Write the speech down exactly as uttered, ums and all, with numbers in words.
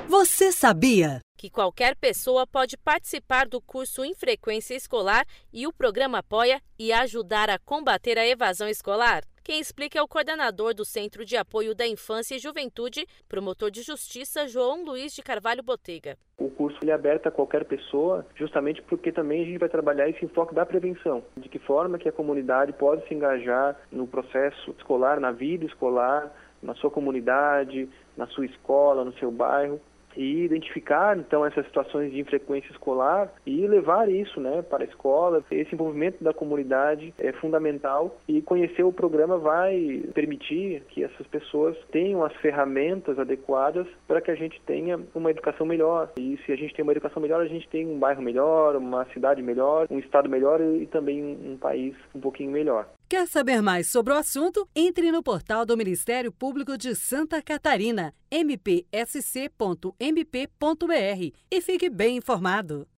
Você sabia que qualquer pessoa pode participar do curso Infrequência Escolar e o programa apoia e ajudar a combater a evasão escolar? Quem explica é o coordenador do Centro de Apoio da Infância e Juventude, promotor de justiça João Luiz de Carvalho Botega. O curso ele é aberto a qualquer pessoa, justamente porque também a gente vai trabalhar esse enfoque da prevenção. De que forma que a comunidade pode se engajar no processo escolar, na vida escolar, na sua comunidade, na sua escola, no seu bairro, e identificar, então, essas situações de infrequência escolar e levar isso, né, para a escola. Esse envolvimento da comunidade é fundamental e conhecer o programa vai permitir que essas pessoas tenham as ferramentas adequadas para que a gente tenha uma educação melhor. E se a gente tem uma educação melhor, a gente tem um bairro melhor, uma cidade melhor, um estado melhor e também um país um pouquinho melhor. Quer saber mais sobre o assunto? Entre no portal do Ministério Público de Santa Catarina, m p s c ponto m p ponto b r, e fique bem informado.